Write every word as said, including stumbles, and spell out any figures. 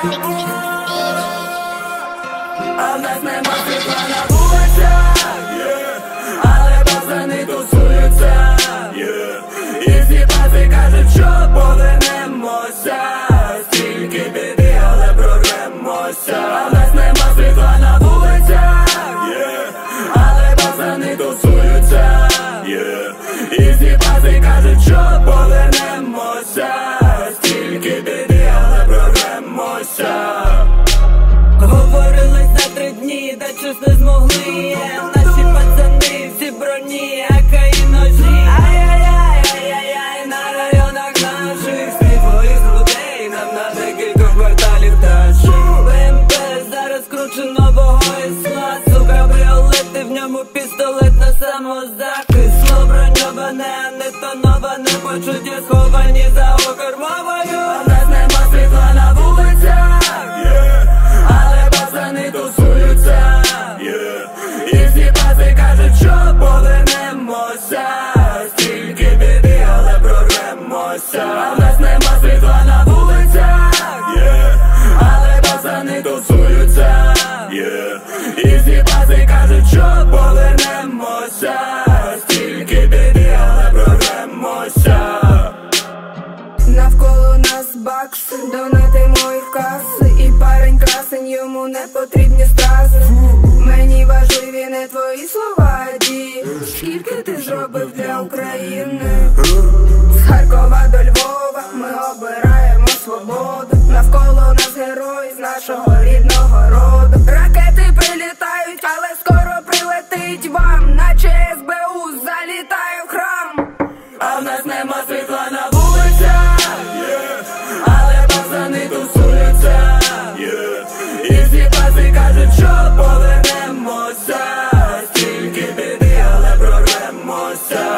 А в нас нема світла на вулицях, але пацани тусуються, і всі паси кажуть, що повернемося. Стільки біди, але прорвемося. А в нас нема світла на вулицях, але пацани тусуються, і всі паси кажуть, що повернемося. Стільки біди, але прорвемося. Говорились на три дні, та щось не змогли. Наші пацани всі броні, ака і ножі. Ай-яй-яй, ай-яй-яй, на районах наших світло із людей нам на декілька кварталів тащить. БМП зараз круче нового ісла. Сука, бріолети, в ньому пістолет на самозахист. Слово броньоване, а не тоноване, почуття сховані за окормовою. А в нас нема світла на вулицях, але пацани тусуються, і всі паси кажуть, що повернемося. Стільки біди, але прорвемося. А в нас нема світла на вулицях, але пацани тусуються, і всі паси кажуть, що повернемося. Стільки біди, але прорвемося. Навколо нас бакси, донати моїх каси. І парень красень, йому не потрібні стрази. Мені важливі не твої слова, ді. Скільки ти зробив для України? З Харкова до Львова ми обираємо свободу. Навколо нас герої з нашого рідного роду. Ракети прилітають, але скоро прилетить вам, наче ес бе у залітає в храм. А в нас нема світла на вулицях, але пацани тусуються, і всі паси кажуть, що повернемося. Стільки біди, але прорвемося.